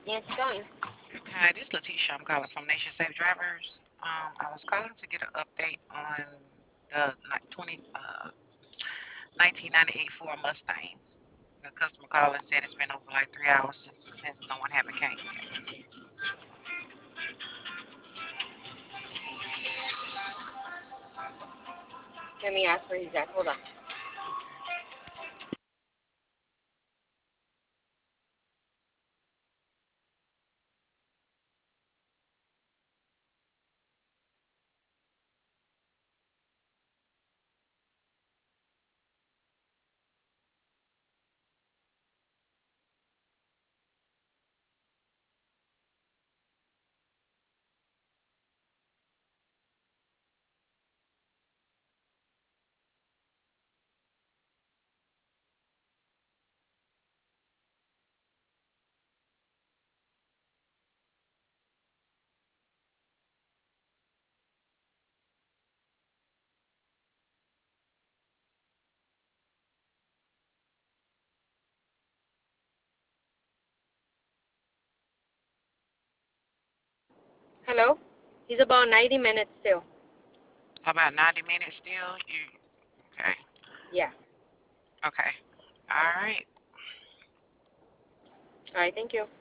Yeah, keep going. Hi, this is Letitia. I'm calling from Nation Safe Drivers. I was calling to get an update on the 1998 Ford Mustang. The customer called and said it's been over like 3 hours since no one haven't came yet. Let me ask where he's at. Hold on. Okay. Hello? He's about 90 minutes still. About 90 minutes still. You okay? Yeah. Okay. All right. All right, thank you.